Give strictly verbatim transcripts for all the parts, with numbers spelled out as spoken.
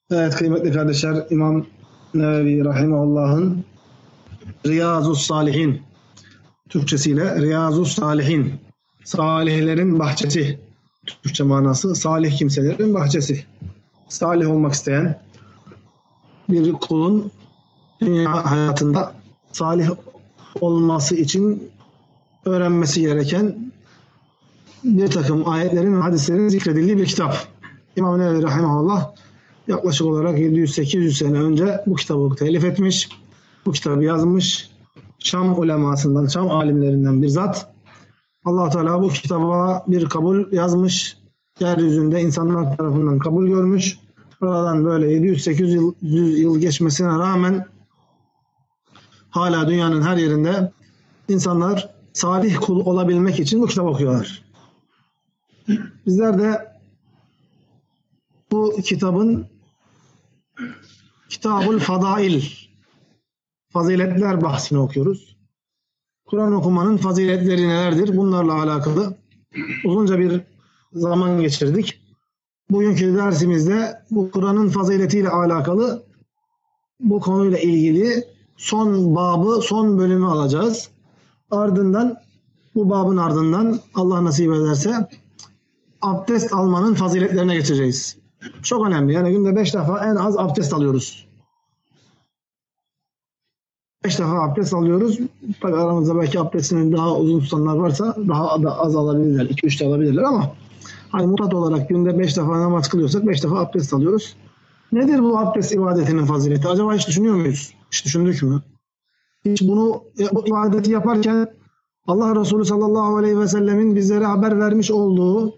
Evet kıymetli kardeşler, İmam Nevevi Rahimahullah'ın Riyazus Salihin, Türkçesiyle Riyazus Salihin, salihlerin bahçesi, Türkçe manası salih kimselerin bahçesi. Salih olmak isteyen bir kulun dünya hayatında salih olması için öğrenmesi gereken bir takım ayetlerin ve hadislerin zikredildiği bir kitap. İmam Nevevi Rahimahullah yaklaşık olarak yedi yüz sekiz yüz sene önce bu kitabı telif etmiş. Bu kitabı yazmış. Şam ulemasından, Şam alimlerinden bir zat. Allah Teala bu kitaba bir kabul yazmış. Yeryüzünde insanlar tarafından kabul görmüş. Buradan böyle yedi yüz sekiz yüz yıl, yıl geçmesine rağmen hala dünyanın her yerinde insanlar salih kul olabilmek için bu kitabı okuyorlar. Bizler de bu kitabın Kitabul Fadail, faziletler bahsini okuyoruz. Kur'an okumanın faziletleri nelerdir? Bunlarla alakalı uzunca bir zaman geçirdik. Bugünkü dersimizde bu Kur'an'ın faziletiyle alakalı bu konuyla ilgili son babı, son bölümü alacağız. Ardından bu babın ardından Allah nasip ederse abdest almanın faziletlerine geçeceğiz. Çok önemli. Yani günde beş defa en az abdest alıyoruz. Beş defa abdest alıyoruz. Tabii aramızda belki abdestini daha uzun tutanlar varsa daha da az alabilirler. iki üç de alabilirler ama hani mutlak olarak günde beş defa namaz kılıyorsak beş defa abdest alıyoruz. Nedir bu abdest ibadetinin fazileti? Acaba hiç düşünüyor muyuz? Hiç düşündük mü? Hiç bunu, bu ibadeti yaparken Allah Resulü sallallahu aleyhi ve sellemin bizlere haber vermiş olduğu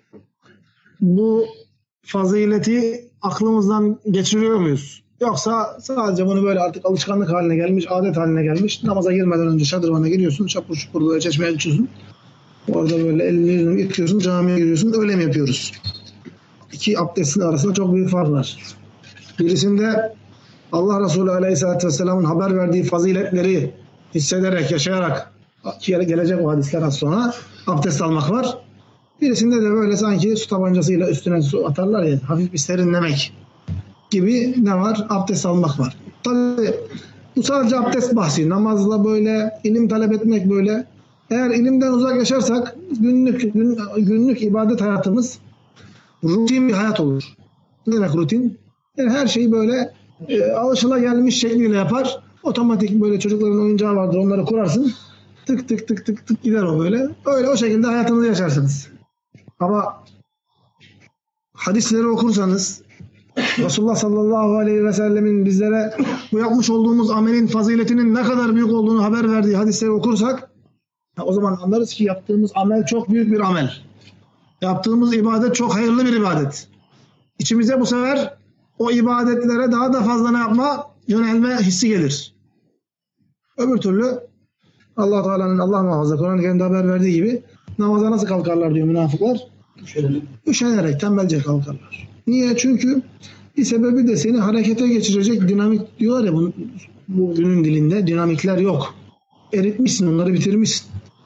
bu fazileti aklımızdan geçiriyor muyuz? Yoksa sadece bunu böyle artık alışkanlık haline gelmiş, adet haline gelmiş. Namaza girmeden önce şadırvana giriyorsun, şapur şupur böyle çeşmeye geçiyorsun. Orada böyle elini yüzünü yıkıyorsun, camiye giriyorsun. Öyle mi yapıyoruz? İki abdestin arasında çok büyük fark var. Birisinde Allah Resulü aleyhissalatü vesselamın haber verdiği faziletleri hissederek, yaşayarak gelecek o hadisler az sonra abdest almak var. Birisinde de böyle sanki su tabancasıyla üstüne su atarlar ya, hafif bir serinlemek gibi ne var? Abdest almak var. Tabii bu sadece abdest bahsi. Namazla böyle, ilim talep etmek böyle. Eğer ilimden uzak yaşarsak günlük gün, günlük ibadet hayatımız rutin bir hayat olur. Ne demek rutin? Yani her şeyi böyle e, alışılagelmiş şekliyle yapar. Otomatik böyle çocukların oyuncağı vardır. Onları kurarsın. Tık tık tık tık tık gider o böyle. Öyle o şekilde hayatınızı yaşarsınız. Ama hadisleri okursanız Resulullah sallallahu aleyhi ve sellemin bizlere bu yapmış olduğumuz amelin faziletinin ne kadar büyük olduğunu haber verdiği hadisleri okursak o zaman anlarız ki yaptığımız amel çok büyük bir amel. Yaptığımız ibadet çok hayırlı bir ibadet. İçimize bu sefer o ibadetlere daha da fazla ne yapma? Yönelme hissi gelir. Öbür türlü Allah Teala'nın Allah muhafaza Kur'an-ı Kerim'de haber verdiği gibi namaza nasıl kalkarlar diyor münafıklar? Üşenerek. Üşenerek, tembelce kalkarlar. Niye? Çünkü bir sebebi de seni harekete geçirecek dinamik diyorlar ya bu, bu günün dilinde dinamikler yok. Eritmişsin, onları bitirmişsin.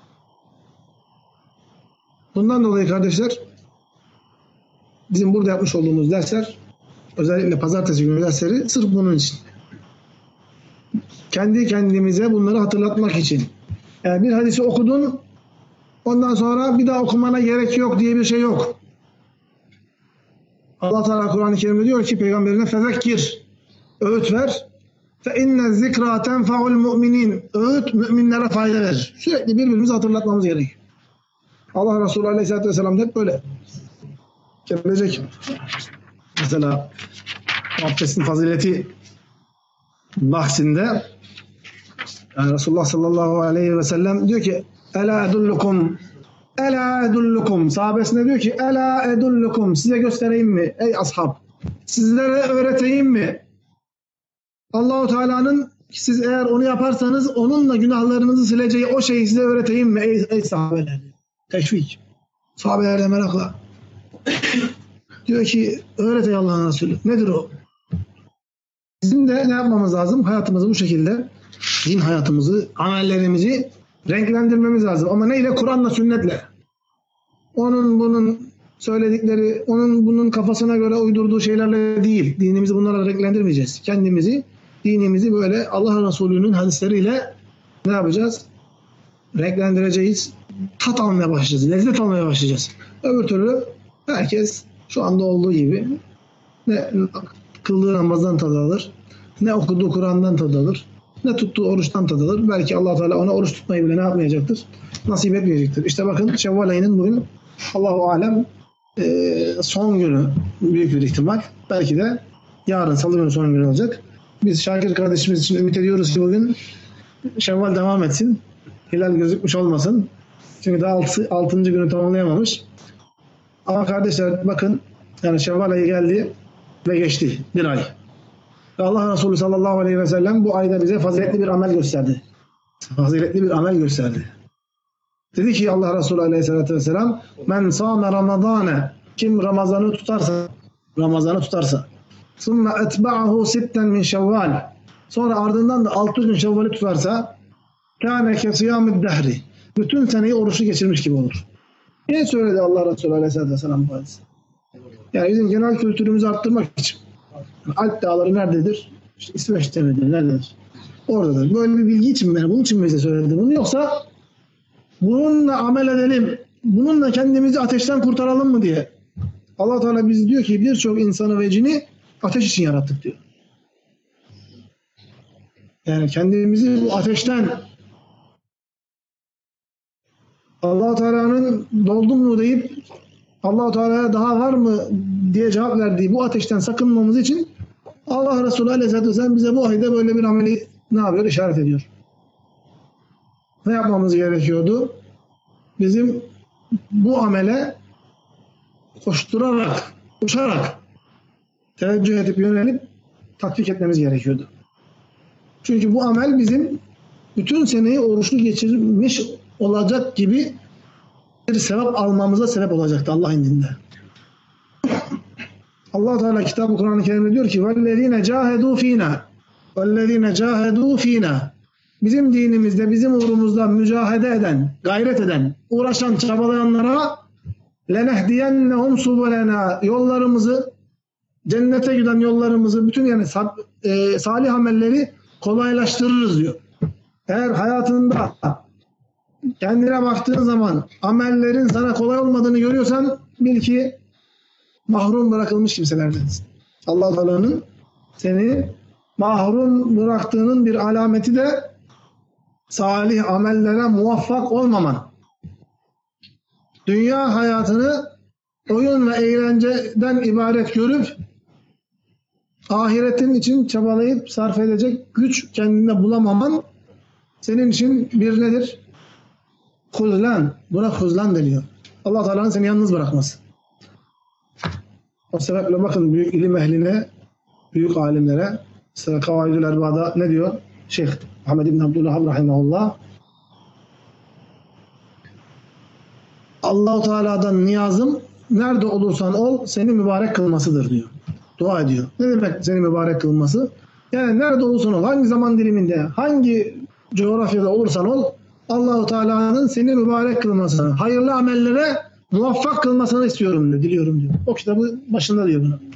Bundan dolayı kardeşler bizim burada yapmış olduğumuz dersler özellikle pazartesi günü dersleri sırf bunun için. Kendi kendimize bunları hatırlatmak için. Yani bir hadisi okudun ondan sonra bir daha okumana gerek yok diye bir şey yok. Allah Teala Kur'an-ı Kerim'de diyor ki peygamberine fezekkir, öğüt ver. Fe inne zikra tenfa'ul mu'minin. Öğüt müminlere fayda verir. Sürekli birbirimizi hatırlatmamız gerekiyor. Allah Resulü Aleyhisselatü Vesselam hep böyle. Gelecek. Mesela abdestin fazileti bahsinde yani Resulullah sallallahu aleyhi ve sellem diyor ki Ela edullukum Ela edullukum sahabesine diyor ki Ela edullukum size göstereyim mi ey ashab sizlere öğreteyim mi Allah-u Teala'nın siz eğer onu yaparsanız onunla günahlarınızı sileceği o şeyi size öğreteyim mi ey, ey sahabeler teşvik sahabeler de merakla diyor ki öğret ey Allah'ın Resulü nedir o bizim de ne yapmamız lazım hayatımızı bu şekilde din hayatımızı amellerimizi renklendirmemiz lazım ama neyle Kur'an'la sünnetle onun bunun söyledikleri onun bunun kafasına göre uydurduğu şeylerle değil. Dinimizi bunlarla renklendirmeyeceğiz. Kendimizi, dinimizi böyle Allah Resulü'nün hadisleriyle ne yapacağız? Renklendireceğiz. Tat almaya başlayacağız. Lezzet almaya başlayacağız. Öbür türlü herkes şu anda olduğu gibi ne kıldığı namazdan tad alır, ne okuduğu Kur'an'dan tad alır, ne tuttuğu oruçtan tad alır. Belki Allah Teala ona oruç tutmayı bile ne yapmayacaktır? Nasip etmeyecektir. İşte bakın Şevval ayının bugün Allahu alem son günü büyük bir ihtimal. Belki de yarın salı günü son günü olacak. Biz Şakir kardeşimiz için ümit ediyoruz ki bugün Şevval devam etsin. Hilal gözükmüş olmasın. Çünkü daha altı, altıncı günü tamamlayamamış. Ama kardeşler bakın yani Şevval ayı geldi ve geçti. Bir ay. Ve Allah Resulü sallallahu aleyhi ve sellem bu ayda bize faziletli bir amel gösterdi. Faziletli bir amel gösterdi. Dedi ki Allah Resulü aleyhissalatü vesselam men sâme ramadâne kim Ramazan'ı tutarsa Ramazan'ı tutarsa ثُمَّ اَتْبَعَهُ سِتًّا مِنْ شَوَّالٍ sonra ardından da altı gün Şevval'i tutarsa كَانَ كَسِيَامِ الدَّهْرِ bütün seneyi oruçlu geçirmiş gibi olur. Niye söyledi Allah Resulü aleyhissalatü vesselam bu hadisi? Yani bizim genel kültürümüzü arttırmak için. Alp dağları nerededir? İşte İsveç'te midir? Nerededir? Oradadır. Böyle bir bilgi için mi? Bunun için mi bize söyledi bunu? Yoksa bununla amel edelim, bununla kendimizi ateşten kurtaralım mı diye. Allah Teala biz diyor ki birçok insanı ve cini ateş için yarattık diyor. Yani kendimizi bu ateşten Allah Teala'nın doldum mu deyip Allah Teala'ya daha var mı diye cevap verdiği bu ateşten sakınmamız için Allah Resulü Aleyhisselatü Vesselam bize bu ayda böyle bir ameli ne yapıyor? İşaret ediyor. Ne yapmamız gerekiyordu? Bizim bu amele koşturarak, uçarak teveccüh edip yönelip tatbik etmemiz gerekiyordu. Çünkü bu amel bizim bütün seneyi oruçlu geçirmiş olacak gibi bir sevap almamıza sebep olacaktı Allah indinde. Allah Teala kitabı Kur'an-ı Kerim'de diyor ki وَالَّذ۪ينَ جَاهَدُوا ف۪ينَا وَالَّذ۪ينَ جَاهَدُوا ف۪ينَا bizim dinimizde, bizim uğrumuzda mücahede eden, gayret eden, uğraşan, çabalayanlara لَنَهْدِيَنَّهُمْ سُبُلَنَا yollarımızı, cennete giden yollarımızı, bütün yani e, salih amelleri kolaylaştırırız diyor. Eğer hayatında kendine baktığın zaman amellerin sana kolay olmadığını görüyorsan bil ki mahrum bırakılmış kimselerdensin. Allah Teala'nın seni mahrum bıraktığının bir alameti de salih amellere muvaffak olmaman. Dünya hayatını oyun ve eğlenceden ibaret görüp ahiretin için çabalayıp sarf edecek güç kendinde bulamaman senin için bir nedir? Huzlan. Buna huzlan deniyor. Allah Teala'nın seni yalnız bırakması. O sebeple bakın büyük ilim ehline, büyük alimlere, mesela Kavaidül Erba'da ne diyor? Şeyh Muhammed İbn Abdülvehhab rahimahullah Allah-u Teala'dan niyazım nerede olursan ol seni mübarek kılmasıdır diyor. Dua ediyor. Ne demek seni mübarek kılması? Yani nerede olursan ol, hangi zaman diliminde, hangi coğrafyada olursan ol Allah-u Teala'nın seni mübarek kılmasını, hayırlı amellere muvaffak kılmasını istiyorum diyor, diliyorum diyor. O kitabı başında diyor bunu.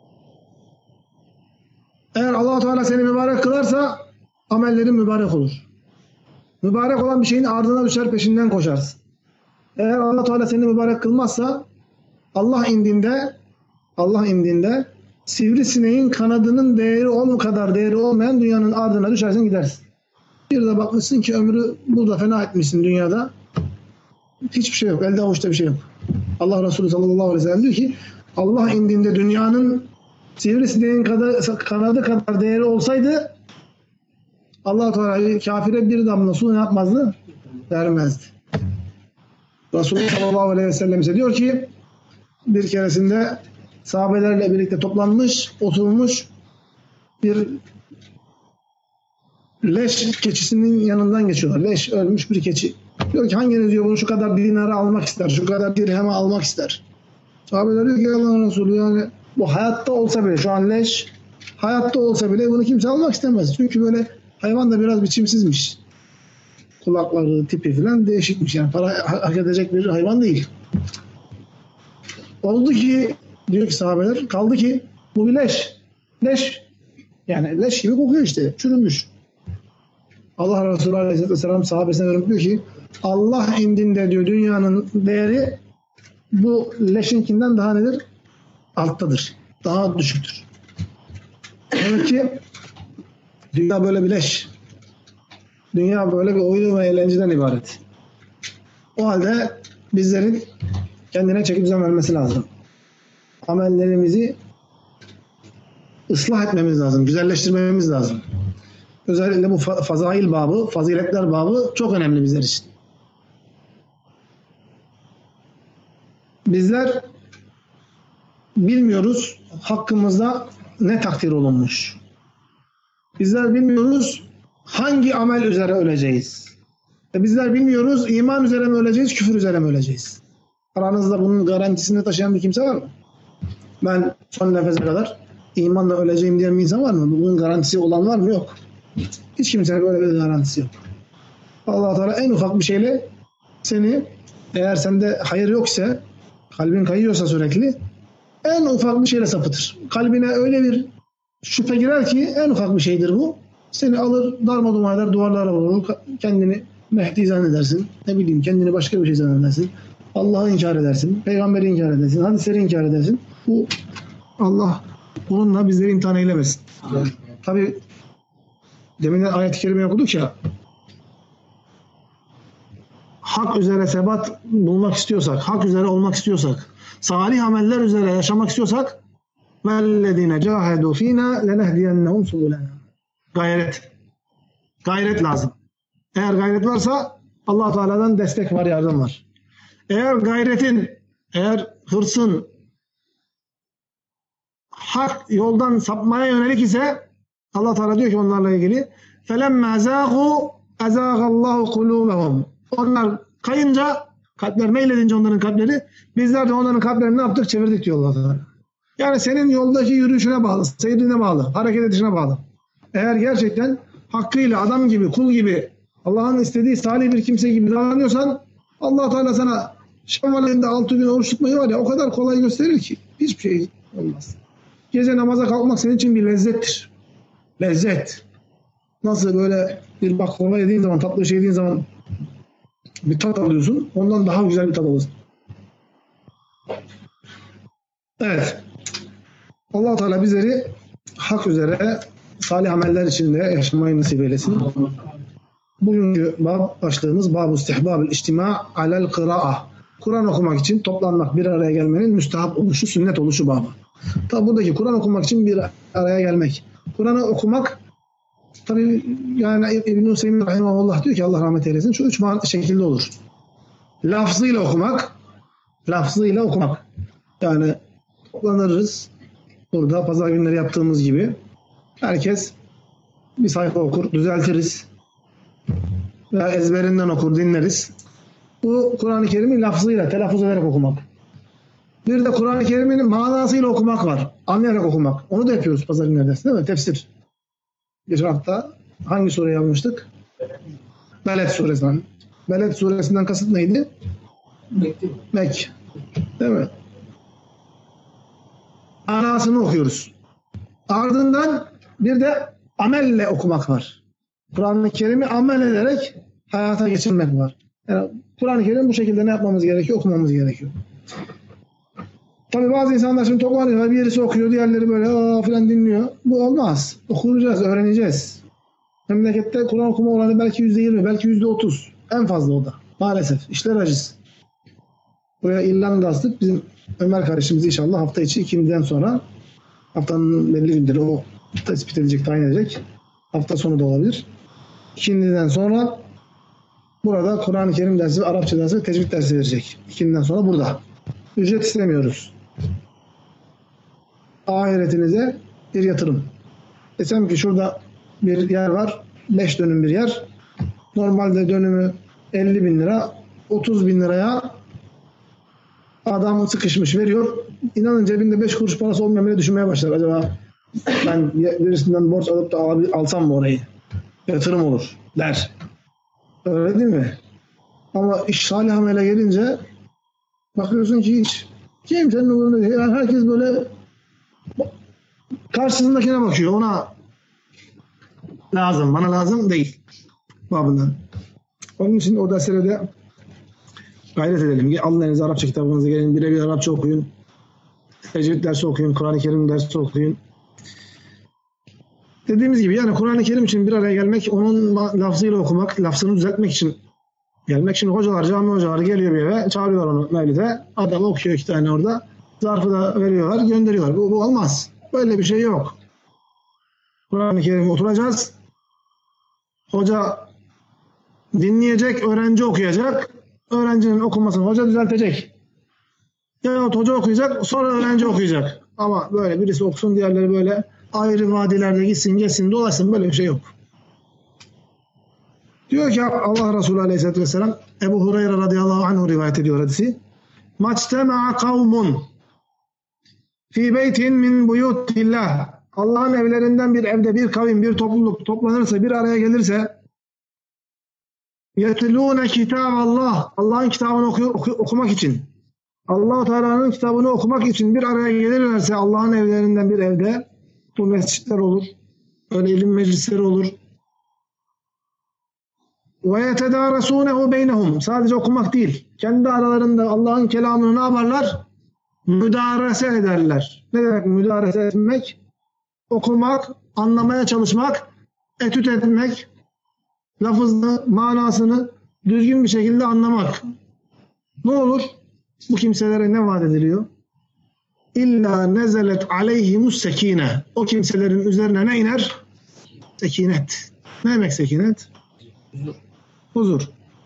Eğer Allah-u Teala seni mübarek kılarsa amellerin mübarek olur. Mübarek olan bir şeyin ardına düşer, peşinden koşarsın. Eğer Allah Teala seni mübarek kılmazsa Allah indinde Allah indinde sivrisineğin kanadının değeri olma kadar değeri olmayan dünyanın ardına düşersin gidersin. Bir de bakmışsın ki ömrü burada fena etmişsin dünyada. Hiçbir şey yok. Elde avuçta bir şey yok. Allah Resulü sallallahu aleyhi ve sellem diyor ki Allah indinde dünyanın sivrisineğin kanadı kadar değeri olsaydı Allah Teala kafire bir damla su ne yapmazdı? Vermezdi. Resulullah sallallahu aleyhi ve sellem ise diyor ki bir keresinde sahabelerle birlikte toplanmış, oturmuş bir leş keçisinin yanından geçiyorlar. Leş, ölmüş bir keçi. Diyor ki hanginiz diyor bunu şu kadar dinara almak ister, şu kadar dirheme almak ister. Sahabeler diyor ki Allah'ın Resulü yani bu hayatta olsa bile şu an leş hayatta olsa bile bunu kimse almak istemez. Çünkü böyle hayvan da biraz biçimsizmiş. Kulakları, tipi falan değişikmiş. Yani para hak edecek bir hayvan değil. Oldu ki diyor ki sahabeler, kaldı ki bu bir leş. Leş. Yani leş gibi kokuyor işte. Çürümüş. Allah Resulü Aleyhisselatü Vesselam sahabesine dönüp diyor ki Allah indinde diyor dünyanın değeri bu leşinkinden daha nedir? Alttadır. Daha düşüktür. Demek ki dünya böyle bir leş. Dünya böyle bir oyun ve eğlenceden ibaret. O halde bizlerin kendine çeki düzen vermesi lazım. Amellerimizi ıslah etmemiz lazım. Güzelleştirmemiz lazım. Özellikle bu fazail babı, faziletler babı çok önemli bizler için. Bizler bilmiyoruz hakkımızda ne takdir olunmuş. Bizler bilmiyoruz hangi amel üzere öleceğiz. E bizler bilmiyoruz iman üzere mi öleceğiz, küfür üzere mi öleceğiz. Aranızda bunun garantisini taşıyan bir kimse var mı? Ben son nefese kadar imanla öleceğim diyen bir insan var mı? Bunun garantisi olan var mı? Yok. Hiç kimsenin böyle bir garantisi yok. Allah Teala en ufak bir şeyle seni, eğer sende hayır yoksa, kalbin kayıyorsa sürekli, en ufak bir şeyle sapıtır. Kalbine öyle bir şüphe girer ki en ufak bir şeydir bu. Seni alır, darmadağın eder, duvarlara vurur, kendini Mehdi zannedersin. Ne bileyim, kendini başka bir şey zannedersin. Allah'ı inkar edersin, peygamberi inkar edersin, hadisleri inkar edersin. Bu Allah bununla bizleri imtihan eylemesin. Evet. Tabi demin ayet-i kerime okuduk ya, hak üzere sebat bulmak istiyorsak, hak üzere olmak istiyorsak, salih ameller üzere yaşamak istiyorsak وَالَّذِينَ جَاهَدُوا ف۪ينَا لَنَهْدِيَنَّهُمْ سُبُلَنَا Gayret. Gayret lazım. Eğer gayret varsa Allah Teala'dan destek var, yardım var. Eğer gayretin, eğer hırsın hak yoldan sapmaya yönelik ise Allah Teala diyor ki onlarla ilgili فَلَمَّا زَاغُوا اَزَاغَ اللّٰهُ قُلُوبَهُمْ Onlar kayınca, kalpler meyledince onların kalpleri, bizler de onların kalplerini ne yaptık? Çevirdik diyor Allah Teala. Yani senin yoldaki yürüyüşüne bağlı, seyrine bağlı, hareket edişine bağlı. Eğer gerçekten hakkıyla adam gibi, kul gibi, Allah'ın istediği salih bir kimse gibi davranıyorsan Allah Teala sana Şevval ayında altı gün oruç tutmayı var ya o kadar kolay gösterir ki hiçbir şey olmaz. Gece namaza kalkmak senin için bir lezzettir. Lezzet. Nasıl böyle bir baklava yediğin zaman, tatlı şey yediğin zaman bir tat alıyorsun. Ondan daha güzel bir tat alırsın. Evet. Allah Teala bizleri hak üzere salih ameller içinde yaşamayı nasip eylesin. Bugünkü bab başlığımız Bab-ı İstihbab-ı İçtima alel kıra'a. Kur'an okumak için toplanmak, bir araya gelmenin müstehap oluşu, sünnet oluşu babı. Tabi buradaki Kur'an okumak için bir araya gelmek. Kur'an'ı okumak tabi yani İbn-i Hüseyin Rahimahullah diyor ki Allah rahmet eylesin şu üç şekilde olur. Lafzıyla okumak, lafzıyla okumak. Yani toplanırız. Burada pazar günleri yaptığımız gibi herkes bir sayfa okur, düzeltiriz. Veya ezberinden okur, dinleriz. Bu Kur'an-ı Kerim'i lafzıyla, telaffuz ederek okumak. Bir de Kur'an-ı Kerim'in manasıyla okumak var. Anlayarak okumak. Onu da yapıyoruz pazar günleri dersi değil mi? Tefsir. Geçen hafta hangi sureyi almıştık? Beled suresinden. Beled suresinden kasıt neydi? Mek. Mek. Değil mi? Anasını okuyoruz. Ardından bir de amelle okumak var. Kur'an-ı Kerim'i amel ederek hayata geçirmek var. Yani Kur'an-ı Kerim bu şekilde ne yapmamız gerekiyor? Okumamız gerekiyor. Tabi bazı insanlar şimdi toplanıyorlar, birisi okuyor, diğerleri böyle aa filan dinliyor. Bu olmaz. Okuyacağız, öğreneceğiz. Memlekette Kur'an okuma oranı belki yüzde yirmi, belki yüzde otuz. En fazla o da. Maalesef. İşler acısı. Buraya İrlanda astık. Bizim Ömer kardeşimiz inşallah hafta içi ikindiden sonra haftanın belli günleri o tespit edecek, tayin edecek. Hafta sonu da olabilir. İkindiden sonra burada Kur'an-ı Kerim dersi, Arapça dersi, tecvid dersi verecek. İkindiden sonra burada. Ücret istemiyoruz. Ahiretinize bir yatırım. Desem ki şurada bir yer var. beş dönüm bir yer. Normalde dönümü elli bin lira. otuz bin liraya adam sıkışmış veriyor. İnanın cebinde beş kuruş parası olmayan bile düşünmeye başlar. Acaba ben birisinden borç alıp da alsam mı orayı? Yatırım olur der. Öyle değil mi? Ama iş salih amele gelince bakıyorsun ki hiç Kimsenin umurunda değil. Yani herkes böyle karşısındakine bakıyor. Ona lazım, bana lazım değil. Babından. Onun için o derslerde gayret edelim. Alın elinize Arapça kitabınızı, gelin birebir Arapça okuyun. Tecvid dersi okuyun, Kur'an-ı Kerim dersi okuyun. Dediğimiz gibi yani Kur'an-ı Kerim için bir araya gelmek, onun lafzıyla okumak, lafzını düzeltmek için gelmek. Şimdi hocalar, cami hocaları geliyor bir eve, çağırıyorlar onu mevlide. Adam okuyor iki tane orada. Zarfı da veriyorlar, gönderiyorlar. Bu, bu olmaz. Böyle bir şey yok. Kur'an-ı Kerim'e oturacağız. Hoca dinleyecek, öğrenci okuyacak. Öğrencinin okumasını hoca düzeltecek. Yahut hoca okuyacak, sonra öğrenci okuyacak. Ama böyle birisi okusun, diğerleri böyle ayrı vadilerde gitsin, geçsin, dolaşsın, böyle bir şey yok. Diyor ki Allah Resulü Aleyhisselatü Vesselam, Ebu Hureyre radıyallahu anh rivayet ediyor hadisi. Maçtema'a kavmun fi beytin min buyutillah. Allah'ın evlerinden bir evde bir kavim, bir topluluk toplanırsa, bir araya gelirse yetlûne kitâballah. Allah'ın kitabını oku, oku, okumak için. Allah-u Teala'nın kitabını okumak için bir araya gelirlerse Allah'ın evlerinden bir evde, bu mescitler olur, öyle ilim meclisleri olur. Ve yetedâresûnehu beynehum. Sadece okumak değil, kendi aralarında Allah'ın kelamını ne yaparlar? Müdarese ederler. Ne demek müdarese etmek? Okumak, anlamaya çalışmak, etüt etmek, lafızını, manasını düzgün bir şekilde anlamak. Ne olur? Bu kimselere ne vaat ediliyor? İlla nezelet aleyhimus sekine. O kimselerin üzerine ne iner? Sekinet. Ne demek sekinet? Huzur.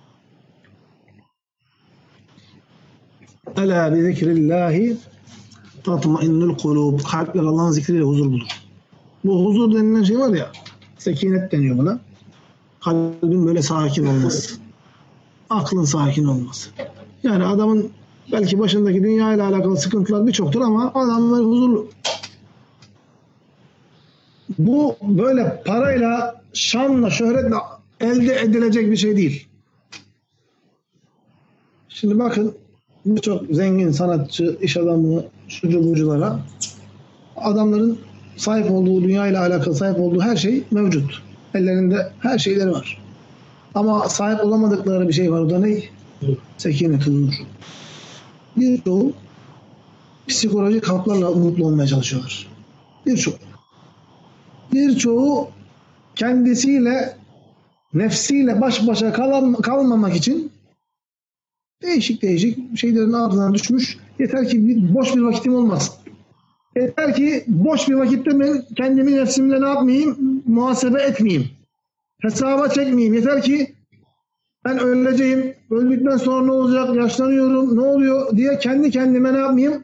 Ela bi zikrillahi tatmainnul kulub. Kalpler Allah'ın zikriyle huzur bulur. Bu huzur denilen şey var ya, sekinet deniyor buna. Kalbin böyle sakin olması. Aklın sakin olması. Yani adamın belki başındaki dünya ile alakalı sıkıntılar birçoktur ama adamlar huzurlu. Bu böyle parayla, şanla, şöhretle elde edilecek bir şey değil. Şimdi bakın birçok zengin sanatçı, iş adamı, şucu buculara adamların sahip olduğu, dünya ile alakalı sahip olduğu her şey mevcut. Ellerinde her şeyleri var. Ama sahip olamadıkları bir şey var. O da ne? Sekinet, huzur. Birçoğu psikolojik haplarla mutlu olmaya çalışıyorlar. Birçoğu. Birçoğu kendisiyle, nefsiyle baş başa kalam, kalmamak için değişik değişik şeylerin ardına düşmüş. Yeter ki bir, boş bir vakitim olmasın. Yeter ki boş bir vakitte ben kendimi nefsimle ne yapmayayım? Muhasebe etmeyeyim. Hesaba çekmeyeyim. Yeter ki ben öleceğim, öldükten sonra ne olacak, yaşlanıyorum, ne oluyor diye kendi kendime ne yapmayayım?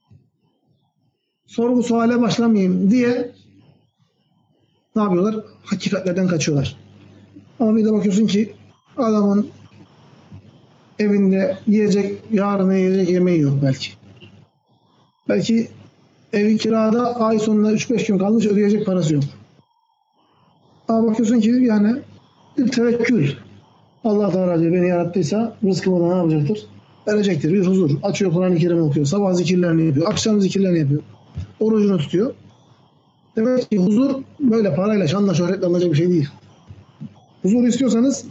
Sorgu suale başlamayayım diye ne yapıyorlar? Hakikatlerden kaçıyorlar. Ama bir de bakıyorsun ki adamın evinde yiyecek, yarın yiyecek yemeği yok belki. Belki evi kirada ay sonunda üç beş gün kalmış, ödeyecek parası yok. Ama bakıyorsun ki yani bir tevekkül. Allah Teala diyor beni yarattıysa rızkımı da ne yapacaktır? Verecektir. Bir huzur. Açıyor Kur'an-ı Kerim okuyor. Sabah zikirlerini yapıyor. Akşam zikirlerini yapıyor. Orucunu tutuyor. Demek ki huzur böyle parayla, şanla, şöhretle alınacak bir şey değil. Huzur istiyorsanız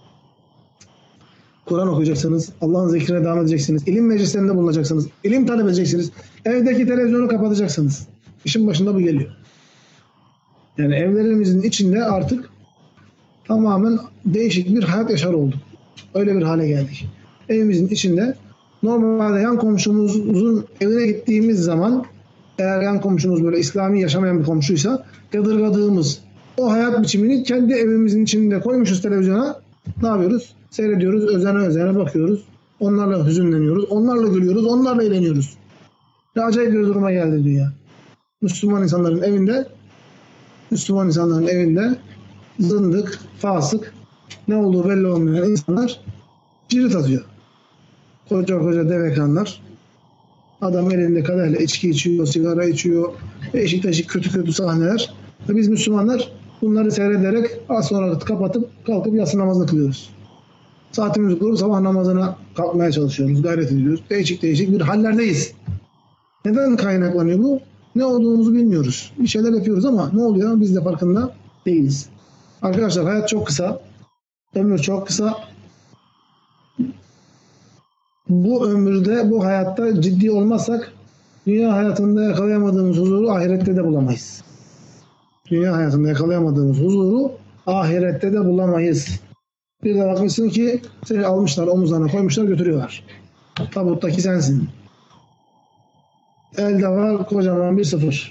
Kur'an okuyacaksınız. Allah'ın zikrine devam edeceksiniz. İlim meclislerinde bulunacaksınız. İlim talep edeceksiniz. Evdeki televizyonu kapatacaksınız. İşin başında bu geliyor. Yani evlerimizin içinde artık tamamen değişik bir hayat yaşar olduk. Öyle bir hale geldik. Evimizin içinde normalde yan komşumuzun evine gittiğimiz zaman eğer yan komşumuz böyle İslami yaşamayan bir komşuysa yadırgadığımız o hayat biçimini kendi evimizin içinde koymuşuz televizyona. Ne yapıyoruz? Seyrediyoruz, özene özene bakıyoruz. Onlarla hüzünleniyoruz, onlarla gülüyoruz, onlarla eğleniyoruz. Ne acayip bir duruma geldi dünya. Müslüman insanların evinde Müslüman insanların evinde zındık, fasık, ne olduğu belli olmayan insanlar cirit atıyor. Koca koca dev ekranlar. Adam elinde kadehle içki içiyor, sigara içiyor. Değişik değişik kötü kötü sahneler. Ve biz Müslümanlar bunları seyrederek az sonra kapatıp kalkıp yatsı namazını kılıyoruz. Saatimizi kurup sabah namazına kalkmaya çalışıyoruz, gayret ediyoruz. Değişik değişik bir hallerdeyiz. Neden kaynaklanıyor bu? Ne olduğumuzu bilmiyoruz. Bir şeyler yapıyoruz ama ne oluyor? Biz de farkında değiliz. Arkadaşlar hayat çok kısa. Ömür çok kısa. Bu ömürde, bu hayatta ciddi olmazsak dünya hayatında yakalayamadığımız huzuru ahirette de bulamayız. Dünya hayatında yakalayamadığımız huzuru ahirette de bulamayız. Bir de bakmışsın ki seni almışlar, omuzlarına koymuşlar, götürüyorlar. Tabuttaki sensin. Elde var kocaman bir sıfır.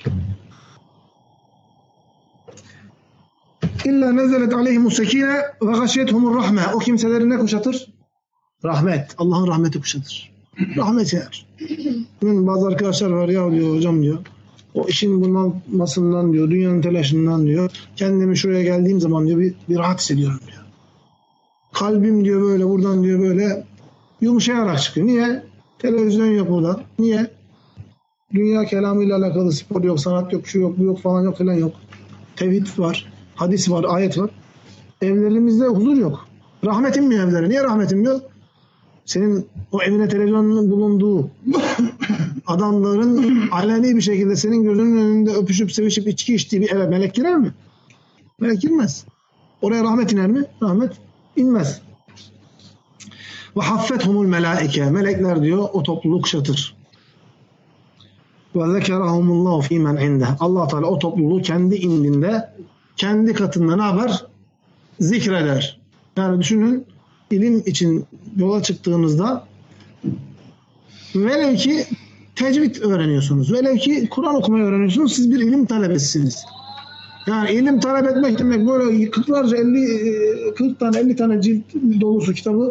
İlla nezelet aleyhimus sekine ve gashiyethumur rahme. O kimseleri ne kuşatır? Rahmet. Allah'ın rahmeti kuşatır. Rahmet yer. Bunun bazı arkadaşlar var ya diyor hocam diyor. O işin bunalmasından diyor, dünyanın telaşından diyor. Kendimi şuraya geldiğim zaman diyor bir, bir rahat hissediyorum diyor. Kalbim diyor böyle buradan diyor böyle yumuşayarak çıkıyor. Niye? Televizyon yok burada. Niye? Dünya kelamıyla alakalı spor yok, sanat yok, şu yok, bu yok falan yok falan yok. Tevhid var, hadis var, ayet var. Evlerimizde huzur yok. Rahmetin mi evlere? Niye rahmetim yok? Senin o evine televizyonun bulunduğu adamların aleni bir şekilde senin gözünün önünde öpüşüp sevişip içki içtiği bir eve melek girer mi? Melek girmez. Oraya rahmet iner mi? Rahmet inmez. Ve haffethumul melaike. Melekler diyor o topluluğu kuşatır. Ve zekerahumullahu fîmen indeh. Allah Teala o topluluğu kendi indinde, kendi katında ne yapar? Zikreder. Yani düşünün, ilim için yola çıktığınızda velev ki tecvid öğreniyorsunuz. Velev ki Kur'an okumayı öğreniyorsunuz. Siz bir ilim talebesisiniz. Yani ilim talep etmek demek böyle kırklarca elli kırk tane elli tane cilt dolusu kitabı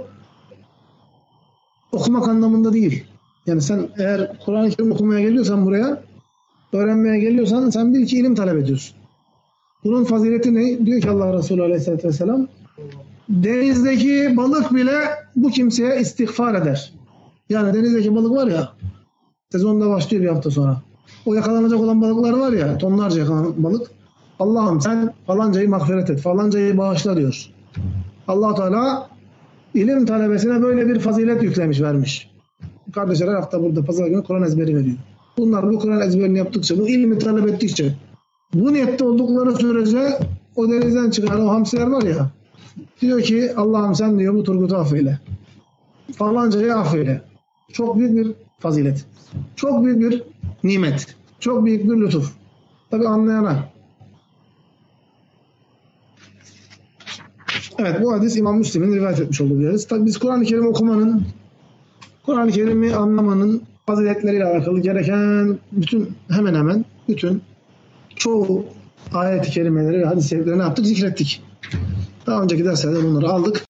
okumak anlamında değil. Yani sen eğer Kur'an-ı Kerim okumaya geliyorsan buraya, öğrenmeye geliyorsan sen bil ki ilim talep ediyorsun. Bunun fazileti ne? Diyor ki Allah Resulü Aleyhisselatü Vesselam, denizdeki balık bile bu kimseye istiğfar eder. Yani denizdeki balık var ya, sezonda başlıyor bir hafta sonra. O yakalanacak olan balıklar var ya, tonlarca yakalanan balık. Allah'ım sen falancayı mağfiret et, falancayı bağışla diyor. Allah Teala ilim talebesine böyle bir fazilet yüklemiş, vermiş. Kardeşler her hafta burada pazar günü Kur'an ezberi veriyor. Bunlar bu Kur'an ezberini yaptıkça, bu ilmi talep ettikçe, bu niyette oldukları sürece o denizden çıkan o hamsiler var ya, diyor ki Allah'ım sen diyor bu Turgut'u affeyle. Falancayı affeyle. Çok büyük bir fazilet. Çok büyük bir nimet. Çok büyük bir lütuf. Tabi anlayana. Evet, bu hadis İmam Müslim'in rivayet etmiş olduğu bir hadis. Tabi biz Kur'an-ı Kerim okumanın, Kur'an-ı Kerim'i anlamanın faziletleriyle alakalı gereken bütün, hemen hemen bütün çoğu ayet-i kerimeleri ve hadis-i şerifleri ne yaptık? Zikrettik. Daha önceki derslerde bunları aldık.